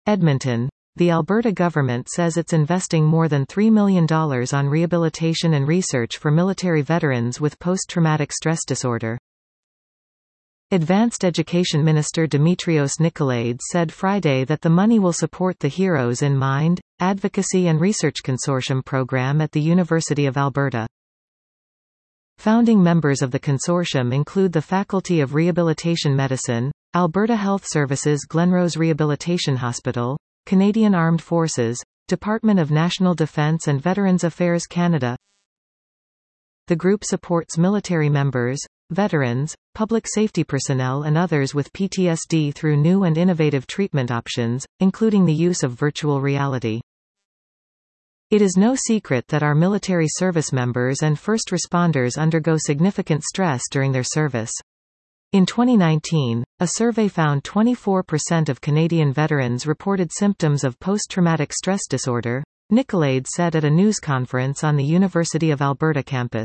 Edmonton. The Alberta government says it's investing more than $3 million on rehabilitation and research for military veterans with post-traumatic stress disorder. Advanced Education Minister Dimitrios Nicolaides said Friday that the money will support the Heroes in Mind, Advocacy and Research Consortium program at the University of Alberta. Founding members of the consortium include the Faculty of Rehabilitation Medicine, Alberta Health Services Glenrose Rehabilitation Hospital, Canadian Armed Forces, Department of National Defence and Veterans Affairs Canada. The group supports military members, veterans, public safety personnel and others with PTSD through new and innovative treatment options, including the use of virtual reality. It is no secret that our military service members and first responders undergo significant stress during their service. In 2019, a survey found 24% of Canadian veterans reported symptoms of post-traumatic stress disorder, Nicolaides said at a news conference on the University of Alberta campus.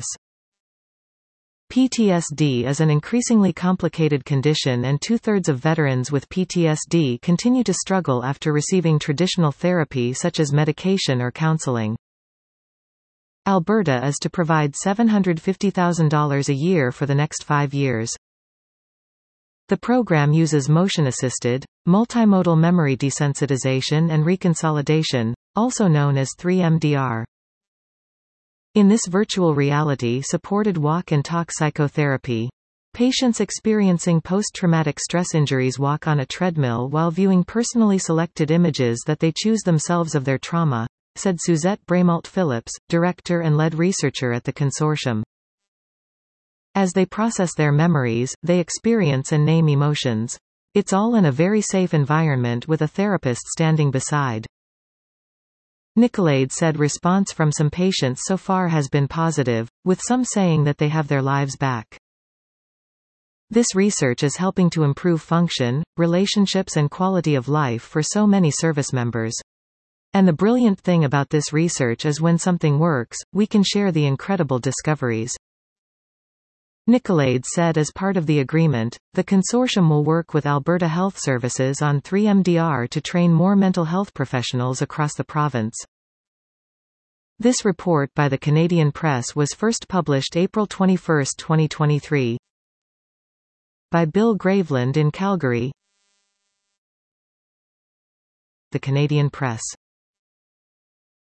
PTSD is an increasingly complicated condition and two-thirds of veterans with PTSD continue to struggle after receiving traditional therapy such as medication or counseling. Alberta is to provide $750,000 a year for the next 5 years. The program uses motion-assisted, multimodal memory desensitization and reconsolidation, also known as 3MDR. In this virtual reality-supported walk and talk psychotherapy, patients experiencing post-traumatic stress injuries walk on a treadmill while viewing personally selected images that they choose themselves of their trauma, said Suzette Braimalt-Phillips, director and lead researcher at the consortium. As they process their memories, they experience and name emotions. It's all in a very safe environment with a therapist standing beside. Nicolaides said response from some patients so far has been positive, with some saying that they have their lives back. This research is helping to improve function, relationships and quality of life for so many service members. And the brilliant thing about this research is when something works, we can share the incredible discoveries. Nicolaides said as part of the agreement, the consortium will work with Alberta Health Services on 3MDR to train more mental health professionals across the province. This report by the Canadian Press was first published April 21, 2023. By Bill Graveland in Calgary. The Canadian Press.